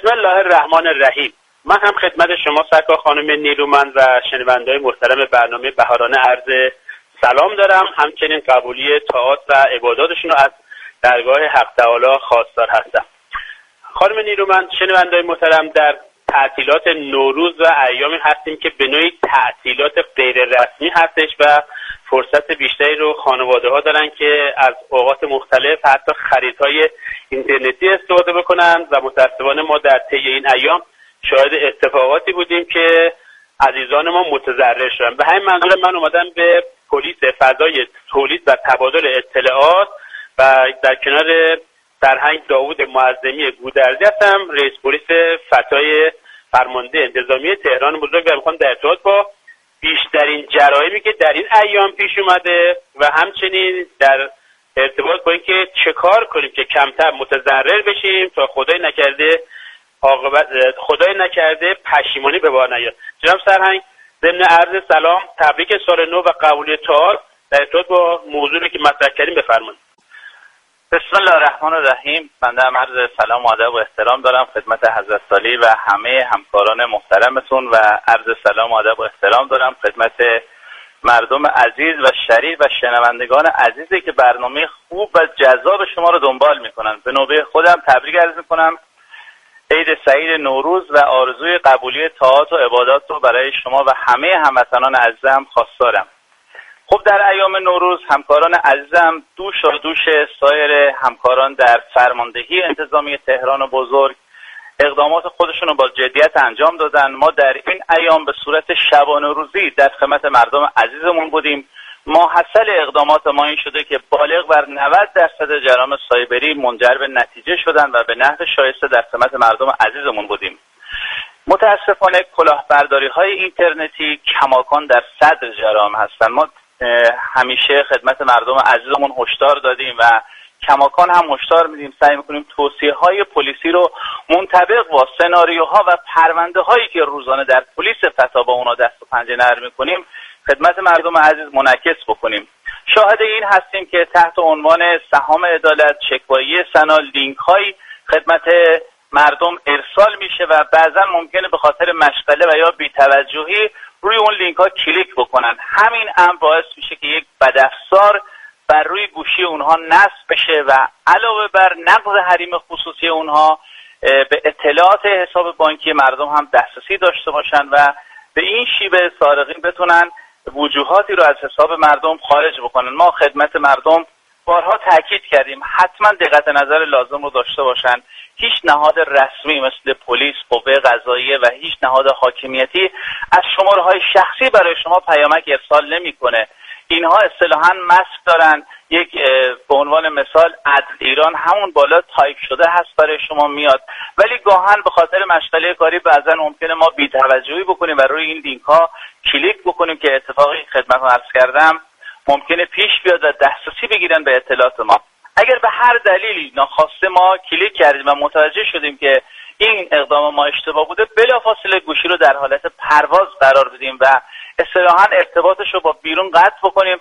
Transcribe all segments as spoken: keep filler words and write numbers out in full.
بسم الله الرحمن الرحیم. من هم خدمت شما سرکار خانم نیرومند و شنونده‌های محترم برنامه بهارانه عرض سلام دارم. همچنین قبولی طاعات و عباداتشون رو از درگاه حق تعالی خواستار هستم. خانم نیرومند، شنونده‌های محترم، در تعطیلات نوروز و ایامی هستیم که به نوعی تعطیلات غیر رسمی هستش و فرصت بیشتری رو خانواده ها دارن که از اوقات مختلف حتی خریدهای اینترنتی استفاده بکنن و متاسفانه ما در طی این ایام شاهد اتفاقاتی بودیم که عزیزان ما متضرر شدن. به همین منظور من اومدم به پلیس فضای تولید و تبادل اطلاعات و در کنار سرهنگ داوود معظمی گودرزی هستم، رئیس پلیس فتای فرمانده انتظامی تهران بزرگ و میخوام در ارتباط با بیشترین جرایمی که در این ایام پیش اومده و همچنین در ارتباط با اینکه چه کار کنیم که کمتر متضرر بشیم تا خدای نکرده عاقبت خدای نکرده پشیمانی به بار نیاد. جناب سرهنگ، ضمن عرض سلام، تبریک سال نو و قبولی طاعات در ارتباط با موضوعی که مطرح کردیم بفرمایید. بسم الله الرحمن الرحیم. بنده هم عرض سلام و ادب و احترام دارم خدمت حضرت سالی و همه همکاران محترمتون و عرض سلام و ادب و احترام دارم خدمت مردم عزیز و شریف و شنوندگان عزیزی که برنامه خوب و جذاب شما رو دنبال میکنن. به نوبه خودم تبریک عرض میکنم. عید سعید نوروز و آرزوی قبولی طاعات و عبادات رو برای شما و همه هموطنان عزیزم خواستارم. خب در ایام نوروز همکاران عزیزم دوش و دوش سایر همکاران در فرماندهی انتظامی تهران بزرگ اقدامات خودشون رو با جدیت انجام دادن. ما در این ایام به صورت شبانه روزی در خدمت مردم عزیزمون بودیم. ماحصل اقدامات ما این شده که بالغ بر نود درصد جرائم سایبری منجر به نتیجه شدن و به نحو شایسته در خدمت مردم عزیزمون بودیم. متاسفانه کلاهبرداری های اینترنتی کماکان در صدر جرائم هستند. ما همیشه خدمت مردم عزیزمون هشدار دادیم و کماکان هم هشدار میدیم، سعی میکنیم توصیه های پلیسی رو منطبق با سناریوها و پرونده هایی که روزانه در پلیس فتا با اونا دست و پنجه نرم میکنیم خدمت مردم عزیز منعکس بکنیم. شاهد این هستیم که تحت عنوان سهام عدالت، شکوایی سنا، لینک های خدمت مردم ارسال میشه و بعضا ممکنه به خاطر مشغله و یا بی‌توجهی روی اون لینک ها کلیک بکنن. همین امر باعث میشه که یک بدافزار بر روی گوشی اونها نصب بشه و علاوه بر نقض حریم خصوصی اونها به اطلاعات حساب بانکی مردم هم دسترسی داشته باشن و به این شیوه سارقین بتونن وجوهاتی رو از حساب مردم خارج بکنن. ما خدمت مردم بارها تاکید کردیم حتما دقت نظر لازم رو داشته باشن. هیچ نهاد رسمی مثل پلیس، قوه قضاییه و هیچ نهاد حاکمیتی از شماره‌های شخصی برای شما پیامک ارسال نمی‌کنه. اینها اصطلاحاً ماسک دارن. یک به عنوان مثال عدل ایران همون بالا تایپ شده هست برای شما میاد، ولی گاهن به خاطر مشغله کاری بعضا ممکنه ما بی‌توجهی بکنیم و روی این لینک ها کلیک بکنیم که اتفاقی خدمتتون عرض کردم ممکنه پیش بیاد و دسترسی بگیرن به اطلاعات ما. اگر به هر دلیلی ناخواسته ما کلیک کردیم و متوجه شدیم که این اقدام ما اشتباه بوده، بلافاصله گوشی رو در حالت پرواز قرار بدیم و اصطلاحاً ارتباطش رو با بیرون قطع بکنیم.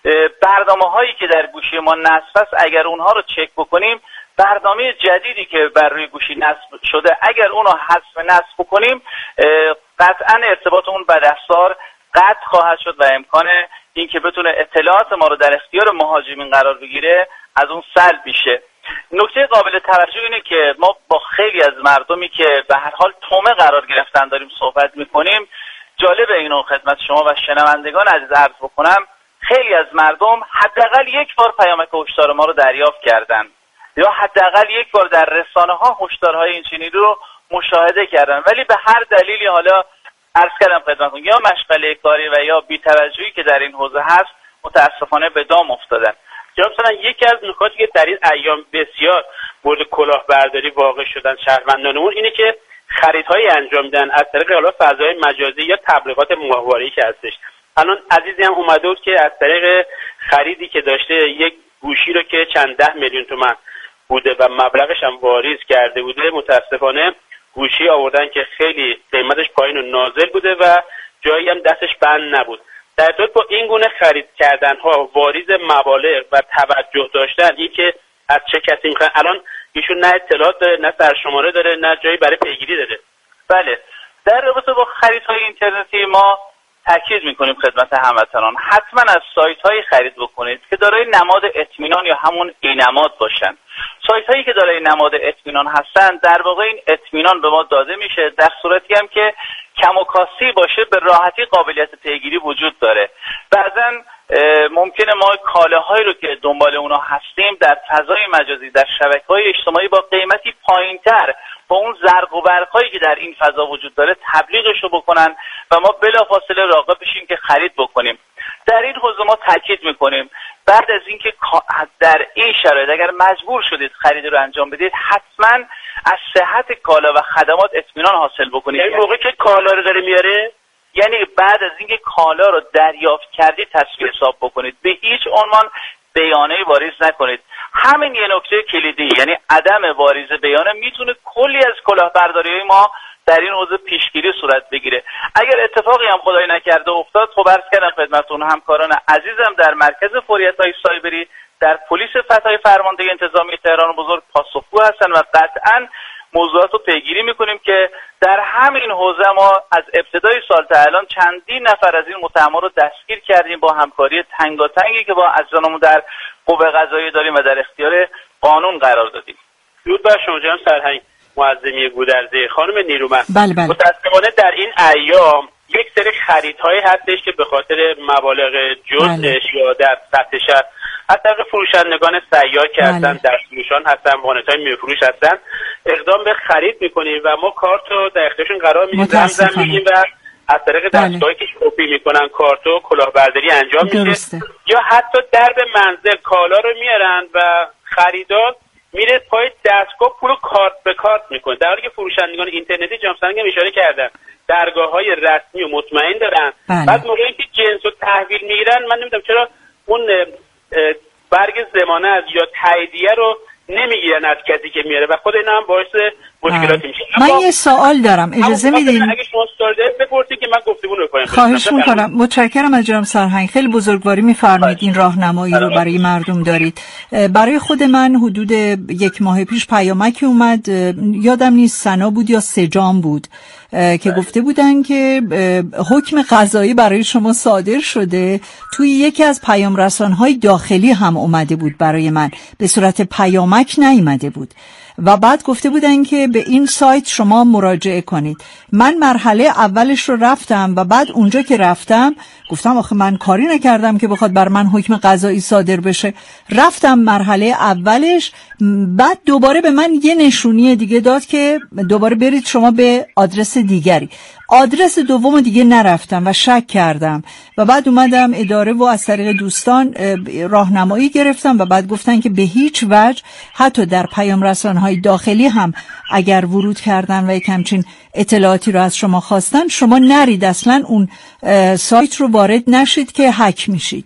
برنامه هایی که در گوشی ما نصب است اگر اونها رو چک بکنیم، برنامه جدیدی که بر روی گوشی نصب شده اگر اون رو حذف نصب بکنیم قطعاً ارتباط اون بدافزار قطع خواهد شد و امکان این که بتونه اطلاعات ما رو در اختیار مهاجمین قرار بگیره از اون سلب میشه. نکته قابل توجه اینه که ما با خیلی از مردمی که به هر حال تومه قرار گرفتن داریم صحبت میکنیم. جالب اینو خدمت شما و شنوندگان عزیز عرض بکنم، خیلی از مردم حداقل یک بار پیامک هشدار ما رو دریافت کردن یا حداقل یک بار در رسانه ها هشدارهای این چنینی رو مشاهده کردن، ولی به هر دلیلی حالا عرض کردم خدمتتون یا مشغله کاری و یا بی‌توجهی که در این حوزه هست متاسفانه به دام افتادن. جناب سرهنگ، یکی از نکاتی که در این ایام بسیار مورد کلاهبرداری واقع شدن شهروندانمون اینه که خریدهایی انجام میدن از طریق حالا فضای مجازی یا تبلیغات ماهواره‌ای که هستش. الان عزیزی هم اومده بود که از طریق خریدی که داشته یک گوشی رو که چند ده میلیون تومان بوده و مبلغش هم واریز کرده بوده، متاسفانه گوشی آوردن که خیلی قیمتش پایین و نازل بوده و جایی هم دستش بند نبود. در ارتباط با این گونه خرید کردن ها، واریز مبالغ و توجه داشتن، این که از چه کسی میخوان، الان ایشون نه اطلاعات داره، نه سرشماره داره، نه جایی برای پیگیری داره. بله، در رابطه با خریدهای اینترنتی ما تاکید میکنیم خدمت هموطنان حتما از سایت هایی خرید بکنید که دارای نماد اطمینان یا همون اینماد باشن. سایت هایی که دارای نماد اطمینان هستن در واقع این اطمینان به ما داده میشه در صورتی هم که کم و کاستی باشه به راحتی قابلیت پیگیری وجود داره. بعضا ممکنه ما کالاهایی رو که دنبال اونا هستیم در فضای مجازی در شبکه‌های اجتماعی با قیمتی پایینتر با اون زرق و برق‌هایی که در این فضا وجود داره تبلیغش رو بکنن و ما بلافاصله راغب بشیم که خرید بکنیم. در این حوزه ما تاکید میکنیم بعد از اینکه در این شرایط اگر مجبور شدید خرید رو انجام بدید حتما از صحت کالا و خدمات اطمینان حاصل بکنید. یعنی موقعی که کالا رو داره میاره، یعنی بعد از اینکه کالا رو دریافت کردید تصفیه حساب بکنید، به هیچ عنوان بیانیه واریز نکنید. همین یه نکته کلیدی، یعنی عدم واریز بیانیه میتونه کلی از کلاهبرداری‌های ما در این حوزه پیشگیری صورت بگیره. اگر اتفاقی هم خدای نکرده افتاد، خب عرض کردم خدمتتون همکاران عزیزم در مرکز فوریت‌های سایبری در پلیس فتح فرماندهی انتظامی تهران بزرگ پاسخگو هستن و قطعاً موضوعات رو پیگیری میکنیم که در همین حوزه ما از ابتدای سال تا الان چندین نفر از این متهما رو دستگیر کردیم با همکاری تنگاتنگی که با عزیزانمون در قوه قضاییه داریم و در اختیار قانون قرار دادیم. درود بر شما جناب سرهنگ معظمی گودرزی. خانم نیرومند، بله بله. متاسفانه در این ایام یک سری خریدهایی هستش که به خاطر مبالغ جزش بله. یا در سطح شهر از طریق فروشندگان سیار که هستن بله. در فروشان هستن، وانت‌های میفروش هستن، اقدام به خرید میکنیم و ما کارت رو در اختیارشون قرار میدیم، زمزم میگیم و از طریق دستگاهی که کپی میکنن کارتو کلاهبرداری انجام میشه یا حتی درب منزل کالا رو میارن و خریدار میره پای دستگاه پول کارت به کارت میکنه، در حالی که فروشندگان اینترنتی جناب سرهنگ هم اشاره کردن درگاه‌های رسمی و مطمئن دارن. بله. بعد موقعی که جنس رو تحویل میگیرن من نمیدونم چرا اون برگ ضمانت یا تاییدیه رو نمیگیرن از کسی که میاره و خود اینا هم باعث مشکلاتی میشه. من یه سوال دارم، اجازه میدین؟ اگه شما سوال دارید بپرسید که من گفتگو رو کنم. خواهش میکنم. متشکرم از جناب سرهنگ، خیلی بزرگواری میفرمایید، این راهنمایی رو برای مردم دارید. برای خود من حدود یک ماه پیش پیامکی اومد، یادم نیست سنا بود یا سجام بود که گفته بودن که حکم قضایی برای شما صادر شده. توی یکی از پیام رسان‌های داخلی هم اومده بود برای من، به صورت پیامک نیامده بود و بعد گفته بودن که به این سایت شما مراجعه کنید. من مرحله اولش رو رفتم و بعد اونجا که رفتم گفتم آخه من کاری نکردم که بخواد بر من حکم قضایی صادر بشه. رفتم مرحله اولش، بعد دوباره به من یه نشونی دیگه داد که دوباره برید شما به آدرس دیگری. آدرس دوم دیگه نرفتم و شک کردم و بعد اومدم اداره و از طریق دوستان راهنمایی گرفتم و بعد گفتن که به هیچ وجه حتی در پیام رسانه‌های داخلی هم اگر ورود کردن و یک همچین اطلاعاتی رو از شما خواستن، شما نرید اصلا اون سایت رو وارد نشید که هک میشید.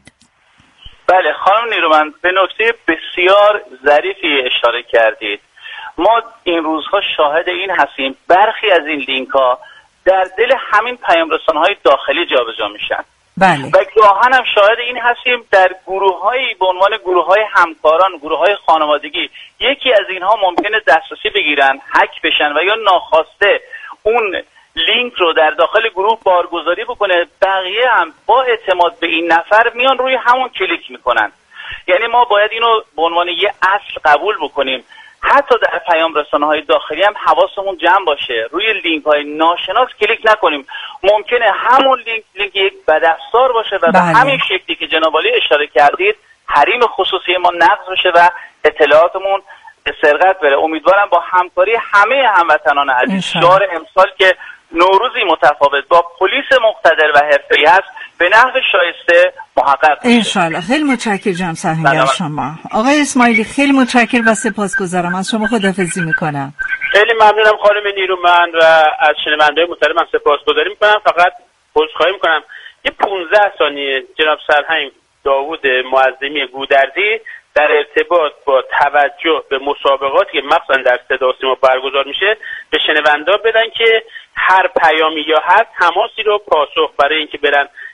بله خانم نیرومند، به نکته بسیار ظریفی اشاره کردید. ما این روزها شاهد این هستیم برخی از این لینک ها در دل همین پیام رسانه‌های داخلی جابجا میشن. بله. و گاهن هم شاهد این هستیم در گروه‌هایی به عنوان گروه‌های همکاران، گروه‌های خانوادگی، یکی از اینها ممکنه دسترسی بگیرن، هک بشن و یا ناخواسته اون لینک رو در داخل گروه بارگذاری بکنه، بقیه هم با اعتماد به این نفر میان روی همون کلیک میکنن. یعنی ما باید اینو به عنوان یه اصل قبول بکنیم. حتی در پیام رسانه‌های داخلی هم حواسمون جمع باشه، روی لینک‌های ناشناس کلیک نکنیم. ممکنه همون لینک لینک یک بدافزار باشه و بله. به همین شکلی که جناب عالی اشاره کردید حریم خصوصی ما نقض بشه و اطلاعاتمون به سرقت بره. امیدوارم با همکاری همه هموطنان عزیز شعار امسال که نوروزی متفاوت با پلیس مقتدر و حرفه‌ای هست به نحو شایسته محقق بشه. انشالله. خیلی متشکرم جناب سرهنگ از شما. آقای اسماعیلی خیلی متشکرم و سپاسگزارم از شما، خداحافظی میکنم. خیلی ممنونم خانم نیرومند و از شنونده‌های محترمم سپاسگزاری میکنم. فقط عذرخواهی میکنم یه پانزده ثانیه جناب سرهنگ داوود معظمی گودرزی در ارتباط با توجه به مسابقاتی که مخصوصا در صدا و سیما برگزار میشه به شنوندا بدن که هر پیامی یا هر تماسی رو پاسخ برای اینکه برن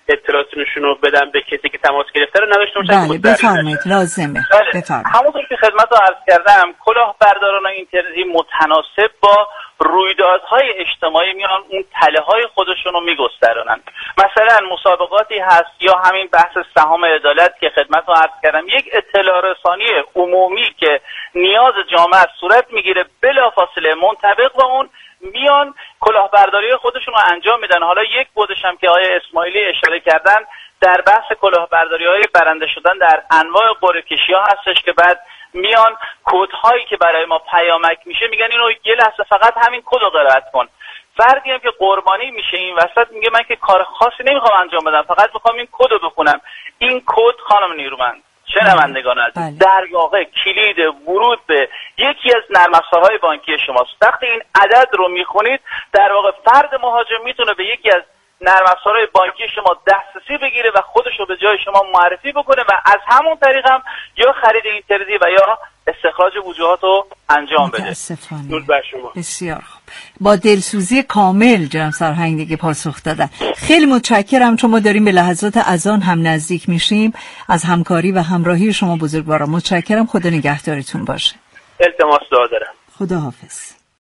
اطلاعاتشون رو بدن به کسی که تماس گرفته رو نداشته باشن. بله بفرمایید، لازمه. بله. بفرمایید. همونطور که خدمتتون عرض کردم کلاهبرداران اینترنتی متناسب با رویدادهای اجتماعی میان اون تله‌های خودشون رو میگسترونن. مثلا مسابقاتی هست یا همین بحث سهام عدالت که خدمتتون عرض کردم، یک اطلاع رسانی عمومی که نیاز جامعه صورت میگیره، بلافاصله منطبق با اون میان کلاهبرداری خودشون رو انجام میدن. حالا یک بودش هم که آقای اسماعیلی اشاره کردن در بحث کلاهبرداری‌های برنده شدن در انواع قرعه کشی‌ها هستش که بعد میان کدهایی که برای ما پیامک میشه میگن اینو یه لحظه فقط همین کد رو قرائت کن. فردی هم که قربانی میشه این وسط میگه من که کار خاصی نمیخوام انجام بدم، فقط میخوام این کد رو بخونم. این کد خانم نیرومند شنوندگان عزیز در واقع کلید ورود به یکی از نرم افزارهای بانکی شماست. وقتی این عدد رو میخونید در واقع فرد مهاجم میتونه به یکی از نرم افزارهای بانکی شما دسترسی بگیره و خودش رو به جای شما معرفی بکنه و از همون طریق هم یا خرید اینترنتی و یا استخراج وجوهات رو انجام بده. متاسفانه. درود بر شما. بسیار خوب. با دلسوزی کامل جناب سرهنگ دیگه پاسخ دادن. خیلی متشکرم، چون ما داریم به لحظات اذان هم نزدیک میشیم. از همکاری و همراهی شما بزرگواران متشکرم. خدا نگهدارتون باشه. التماس دعا دارم. خدا حافظ.